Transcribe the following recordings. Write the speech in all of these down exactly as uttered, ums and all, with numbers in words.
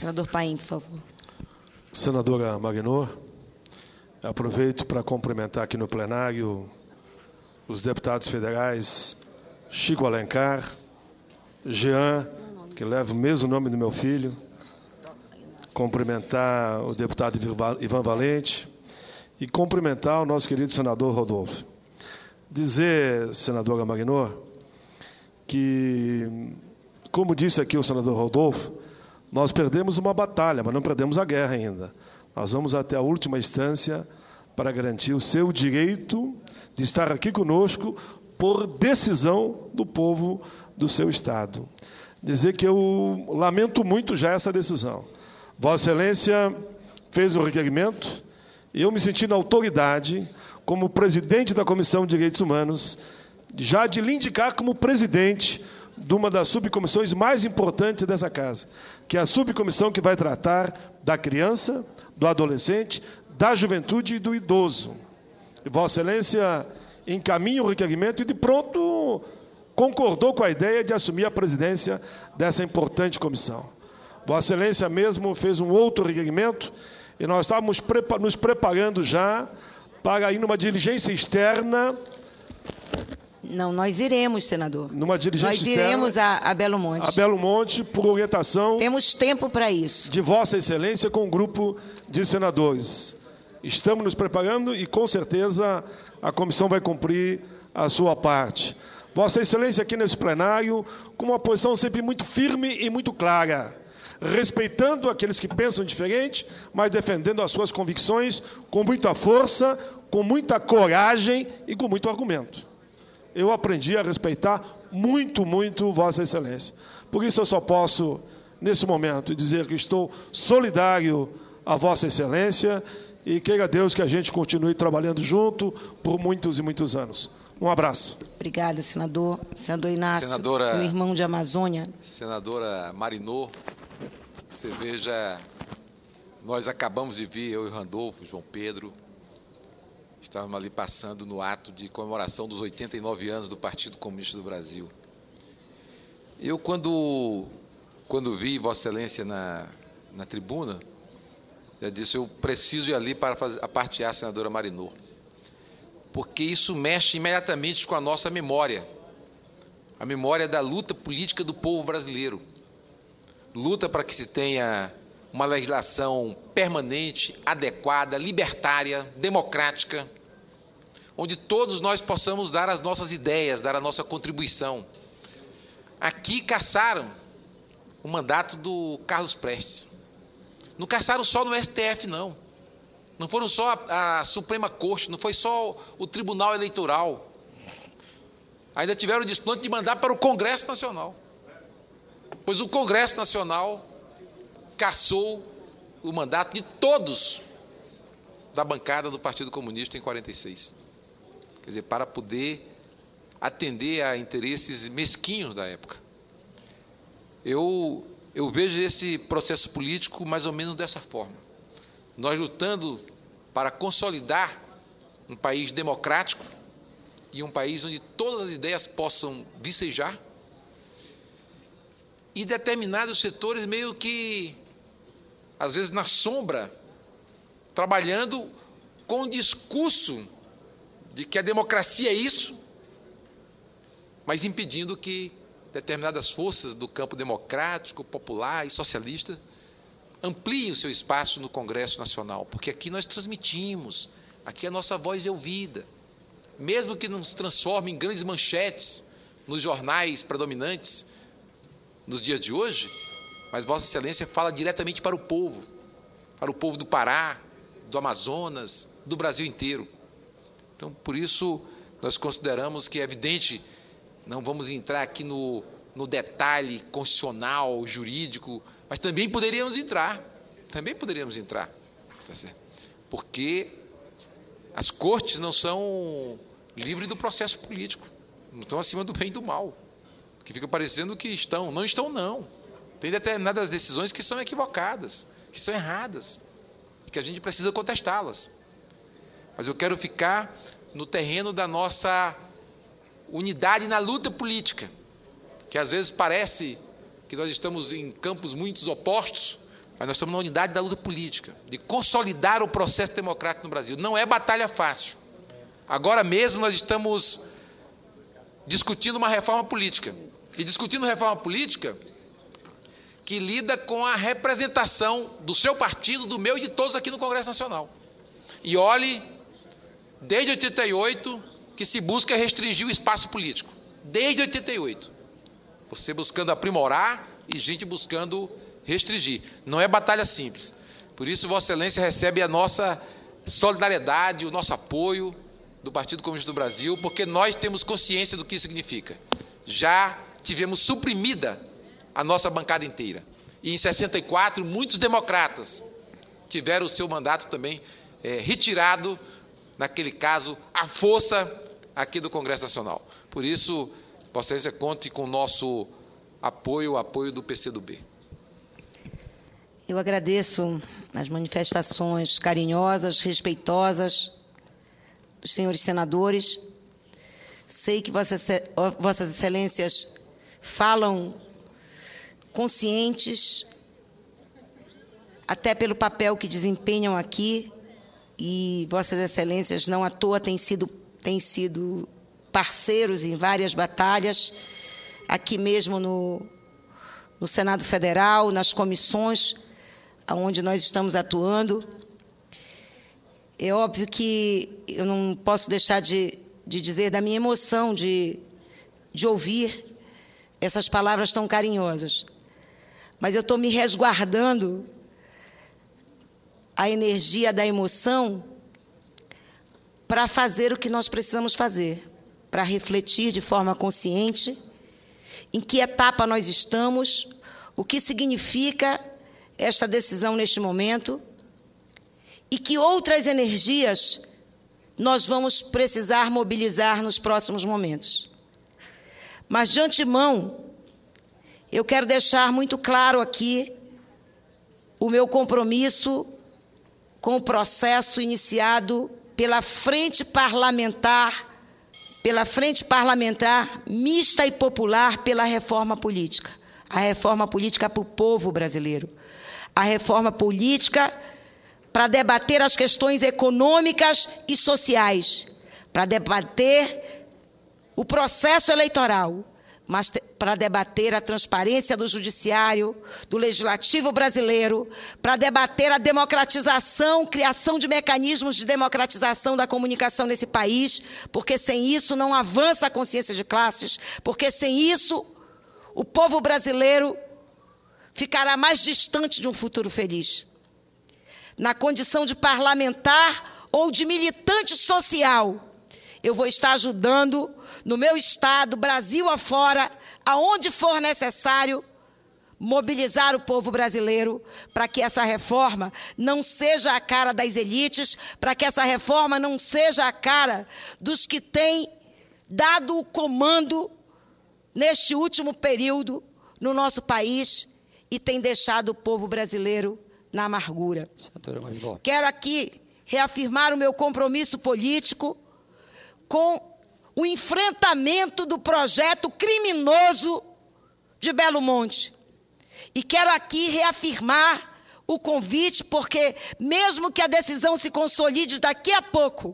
Senador Paim, por favor. Senadora Marinô, aproveito para cumprimentar aqui no plenário os deputados federais Chico Alencar, Jean, que leva o mesmo nome do meu filho, cumprimentar o deputado Ivan Valente e cumprimentar o nosso querido senador Rodolfo. Dizer, senadora Marinô, que, como disse aqui o senador Rodolfo, nós perdemos uma batalha, mas não perdemos a guerra ainda. Nós vamos até a última instância para garantir o seu direito de estar aqui conosco por decisão do povo do seu Estado. Dizer que eu lamento muito já essa decisão. Vossa Excelência fez o requerimento e eu me senti na autoridade, como presidente da Comissão de Direitos Humanos, já de lhe indicar como presidente de uma das subcomissões mais importantes dessa casa, que é a subcomissão que vai tratar da criança, do adolescente, da juventude e do idoso. E Vossa Excelência encaminha o requerimento e, de pronto, concordou com a ideia de assumir a presidência dessa importante comissão. Vossa Excelência mesmo fez um outro requerimento e nós estávamos prepa- nos preparando já para ir numa diligência externa. Não, nós iremos, senador. Numa diligência nós externa, iremos a, a Belo Monte. A Belo Monte, por orientação. Temos tempo para isso. De Vossa Excelência com um grupo de senadores. Estamos nos preparando e, com certeza, a comissão vai cumprir a sua parte. Vossa Excelência aqui nesse plenário, com uma posição sempre muito firme e muito clara, respeitando aqueles que pensam diferente, mas defendendo as suas convicções com muita força, com muita coragem e com muito argumento. Eu aprendi a respeitar muito, muito Vossa Excelência. Por isso eu só posso, nesse momento, dizer que estou solidário a Vossa Excelência e queira Deus que a gente continue trabalhando junto por muitos e muitos anos. Um abraço. Obrigada, senador. Senador Inácio, Senadora, meu irmão de Amazônia. Senadora Marinô, você veja, nós acabamos de vir, eu e Randolfo, João Pedro, estávamos ali passando no ato de comemoração dos oitenta e nove anos do Partido Comunista do Brasil. Eu, quando, quando vi Vossa Excelência na, na tribuna, já disse, eu preciso ir ali para fazer, apartear a senadora Marinô, porque isso mexe imediatamente com a nossa memória, a memória da luta política do povo brasileiro. Luta para que se tenha uma legislação permanente, adequada, libertária, democrática, onde todos nós possamos dar as nossas ideias, dar a nossa contribuição. Aqui caçaram o mandato do Carlos Prestes. Não caçaram só no S T F, não. Não foram só a, a Suprema Corte, não foi só o Tribunal Eleitoral. Ainda tiveram o desplante de mandar para o Congresso Nacional. Pois o Congresso Nacional cassou o mandato de todos da bancada do Partido Comunista em quarenta e seis. Quer dizer, para poder atender a interesses mesquinhos da época. Eu, eu vejo esse processo político mais ou menos dessa forma. Nós lutando para consolidar um país democrático e um país onde todas as ideias possam vicejar, e determinados setores meio que, às vezes na sombra, trabalhando com o discurso de que a democracia é isso, mas impedindo que determinadas forças do campo democrático, popular e socialista ampliem o seu espaço no Congresso Nacional, porque aqui nós transmitimos, aqui a nossa voz é ouvida, mesmo que não se transforme em grandes manchetes nos jornais predominantes nos dias de hoje, mas Vossa Excelência fala diretamente para o povo, para o povo do Pará, do Amazonas, do Brasil inteiro. Então, por isso, nós consideramos que é evidente, não vamos entrar aqui no, no detalhe constitucional, jurídico, mas também poderíamos entrar, também poderíamos entrar, tá certo? Porque as cortes não são livres do processo político, não estão acima do bem e do mal, que fica parecendo que estão, não estão não, tem determinadas decisões que são equivocadas, que são erradas, que a gente precisa contestá-las, mas eu quero ficar no terreno da nossa unidade na luta política, que às vezes parece que nós estamos em campos muito opostos, mas nós estamos na unidade da luta política, de consolidar o processo democrático no Brasil. Não é batalha fácil. Agora mesmo nós estamos discutindo uma reforma política. E discutindo reforma política que lida com a representação do seu partido, do meu e de todos aqui no Congresso Nacional. E olhe, desde oitenta e oito, que se busca restringir o espaço político. Desde oitenta e oito. Você buscando aprimorar e gente buscando restringir. Não é batalha simples. Por isso, Vossa Excelência recebe a nossa solidariedade, o nosso apoio do Partido Comunista do Brasil, porque nós temos consciência do que isso significa. Já tivemos suprimida a nossa bancada inteira. E em sessenta e quatro, muitos democratas tiveram o seu mandato também é, retirado, naquele caso, à força aqui do Congresso Nacional. Por isso, Vossa Excelência, conte com o nosso apoio, o apoio do P C do B. Eu agradeço as manifestações carinhosas, respeitosas dos senhores senadores. Sei que Vossas Excelências falam conscientes, até pelo papel que desempenham aqui, e Vossas Excelências não à toa têm sido, têm sido parceiros em várias batalhas, aqui mesmo no, no Senado Federal, nas comissões onde nós estamos atuando. É óbvio que eu não posso deixar de, de dizer da minha emoção de, de ouvir essas palavras tão carinhosas. Mas eu estou me resguardando a energia da emoção para fazer o que nós precisamos fazer, para refletir de forma consciente em que etapa nós estamos, o que significa esta decisão neste momento e que outras energias nós vamos precisar mobilizar nos próximos momentos. Mas, de antemão, eu quero deixar muito claro aqui o meu compromisso com o processo iniciado pela Frente Parlamentar, pela Frente Parlamentar Mista e Popular pela Reforma Política. A reforma política para o povo brasileiro. A reforma política para debater as questões econômicas e sociais, para debater o processo eleitoral, mas para debater a transparência do judiciário, do legislativo brasileiro, para debater a democratização, criação de mecanismos de democratização da comunicação nesse país, porque sem isso não avança a consciência de classes, porque sem isso o povo brasileiro ficará mais distante de um futuro feliz. Na condição de parlamentar ou de militante social, eu vou estar ajudando no meu estado, Brasil afora, aonde for necessário, mobilizar o povo brasileiro para que essa reforma não seja a cara das elites, para que essa reforma não seja a cara dos que têm dado o comando neste último período no nosso país e têm deixado o povo brasileiro na amargura. Quero aqui reafirmar o meu compromisso político com o enfrentamento do projeto criminoso de Belo Monte. E quero aqui reafirmar o convite, porque mesmo que a decisão se consolide daqui a pouco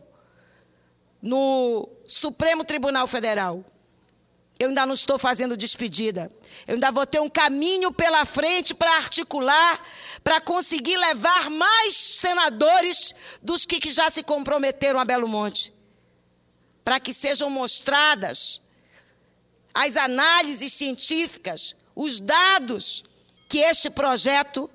no Supremo Tribunal Federal, eu ainda não estou fazendo despedida. Eu ainda vou ter um caminho pela frente para articular, para conseguir levar mais senadores dos que, que já se comprometeram a Belo Monte, para que sejam mostradas as análises científicas, os dados que este projeto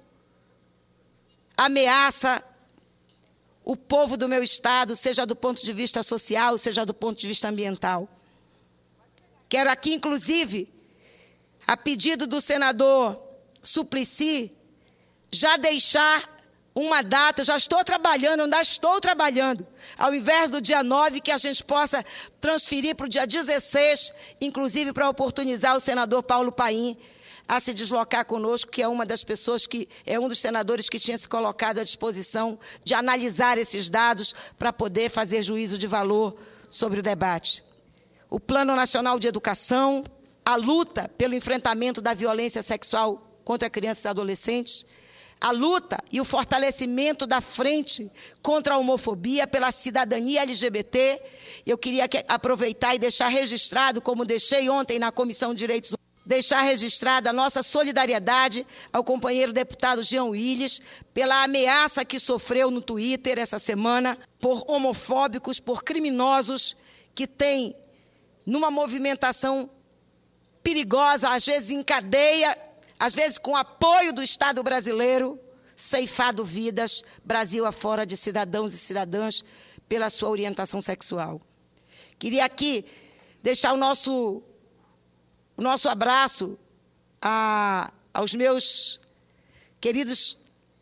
ameaça o povo do meu estado, seja do ponto de vista social, seja do ponto de vista ambiental. Quero aqui, inclusive, a pedido do senador Suplicy, já deixar uma data, eu já estou trabalhando, eu ainda estou trabalhando, ao invés do dia nove, que a gente possa transferir para o dia dezesseis, inclusive para oportunizar o senador Paulo Paim a se deslocar conosco, que é uma das pessoas que, é um dos senadores que tinha se colocado à disposição de analisar esses dados para poder fazer juízo de valor sobre o debate. O Plano Nacional de Educação, a luta pelo enfrentamento da violência sexual contra crianças e adolescentes, a luta e o fortalecimento da frente contra a homofobia pela cidadania L G B T. Eu queria que, aproveitar e deixar registrado, como deixei ontem na Comissão de Direitos Humanos, deixar registrada a nossa solidariedade ao companheiro deputado Jean Willis pela ameaça que sofreu no Twitter essa semana por homofóbicos, por criminosos que têm, numa movimentação perigosa, às vezes em cadeia, às vezes com apoio do Estado brasileiro, ceifado vidas, Brasil afora, de cidadãos e cidadãs pela sua orientação sexual. Queria aqui deixar o nosso, o nosso abraço a, aos meus queridos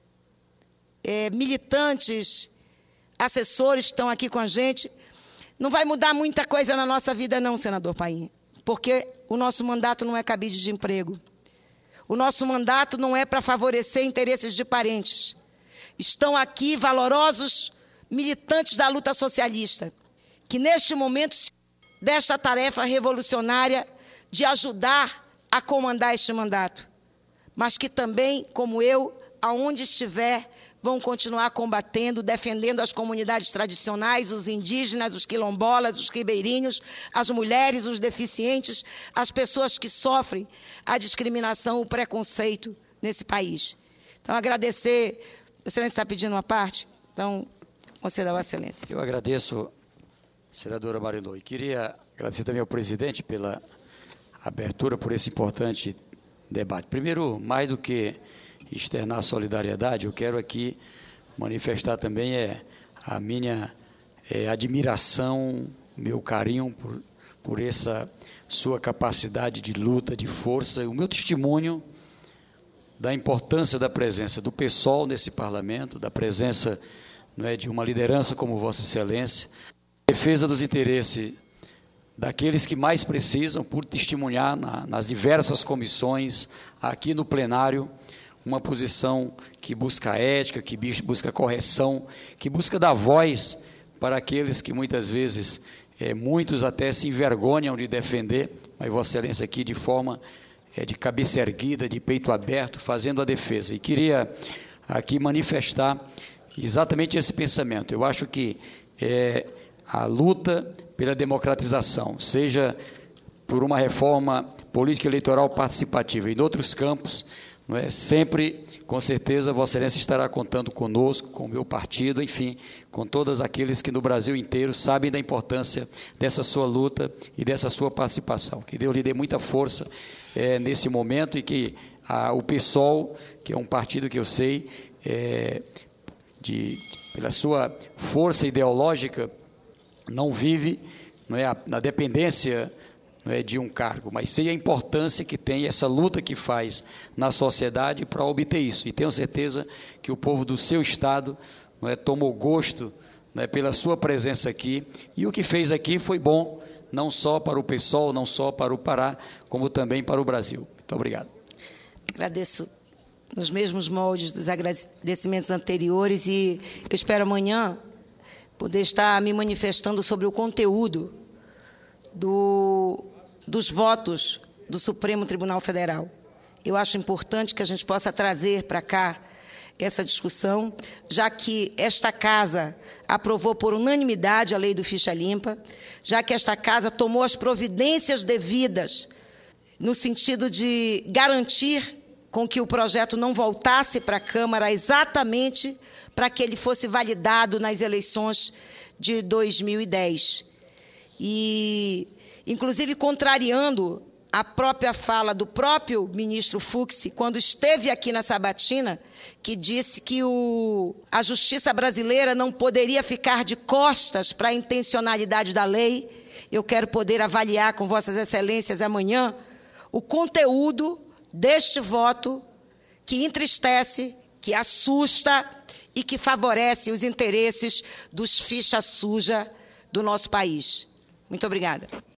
é, militantes, assessores que estão aqui com a gente. Não vai mudar muita coisa na nossa vida não, senador Paim, porque o nosso mandato não é cabide de emprego. O nosso mandato não é para favorecer interesses de parentes. Estão aqui valorosos militantes da luta socialista, que neste momento desta tarefa revolucionária de ajudar a comandar este mandato, mas que também, como eu, aonde estiver, vão continuar combatendo, defendendo as comunidades tradicionais, os indígenas, os quilombolas, os ribeirinhos, as mulheres, os deficientes, as pessoas que sofrem a discriminação, o preconceito nesse país. Então, agradecer. A Excelência está pedindo uma parte? Então, conceda a Excelência. Eu agradeço, senadora Marinô, e queria agradecer também ao presidente pela abertura, por esse importante debate. Primeiro, mais do que externar solidariedade, eu quero aqui manifestar também é, a minha é, admiração, meu carinho por, por essa sua capacidade de luta, de força, o meu testemunho da importância da presença do PSOL nesse parlamento, da presença, não é, de uma liderança como Vossa Excelência, defesa dos interesses daqueles que mais precisam, por testemunhar na, nas diversas comissões, aqui no plenário, uma posição que busca ética, que busca correção, que busca dar voz para aqueles que muitas vezes, é, muitos até se envergonham de defender, mas Vossa Excelência aqui de forma é, de cabeça erguida, de peito aberto, fazendo a defesa. E queria aqui manifestar exatamente esse pensamento. Eu acho que é, a luta pela democratização, seja por uma reforma política eleitoral participativa e em outros campos, não é? Sempre, com certeza, Vossa Excelência estará contando conosco, com o meu partido, enfim, com todos aqueles que no Brasil inteiro sabem da importância dessa sua luta e dessa sua participação. Que Deus lhe dê muita força é, nesse momento e que a, o PSOL, que é um partido que eu sei, é, de, pela sua força ideológica, não vive, não é, na dependência, não é, de um cargo, mas sei a importância que tem essa luta que faz na sociedade para obter isso. E tenho certeza que o povo do seu estado, não é, tomou gosto, não é, pela sua presença aqui, e o que fez aqui foi bom, não só para o PSOL, não só para o Pará, como também para o Brasil. Muito obrigado. Agradeço nos mesmos moldes dos agradecimentos anteriores e eu espero amanhã poder estar me manifestando sobre o conteúdo do, dos votos do Supremo Tribunal Federal. Eu acho importante que a gente possa trazer para cá essa discussão, já que esta Casa aprovou por unanimidade a lei do Ficha Limpa, já que esta Casa tomou as providências devidas no sentido de garantir com que o projeto não voltasse para a Câmara exatamente para que ele fosse validado nas eleições de dois mil e dez. E, inclusive, contrariando a própria fala do próprio ministro Fux, quando esteve aqui na sabatina, que disse que o, a justiça brasileira não poderia ficar de costas para a intencionalidade da lei. Eu quero poder avaliar com Vossas Excelências amanhã o conteúdo deste voto que entristece, que assusta e que favorece os interesses dos ficha suja do nosso país. Muito obrigada.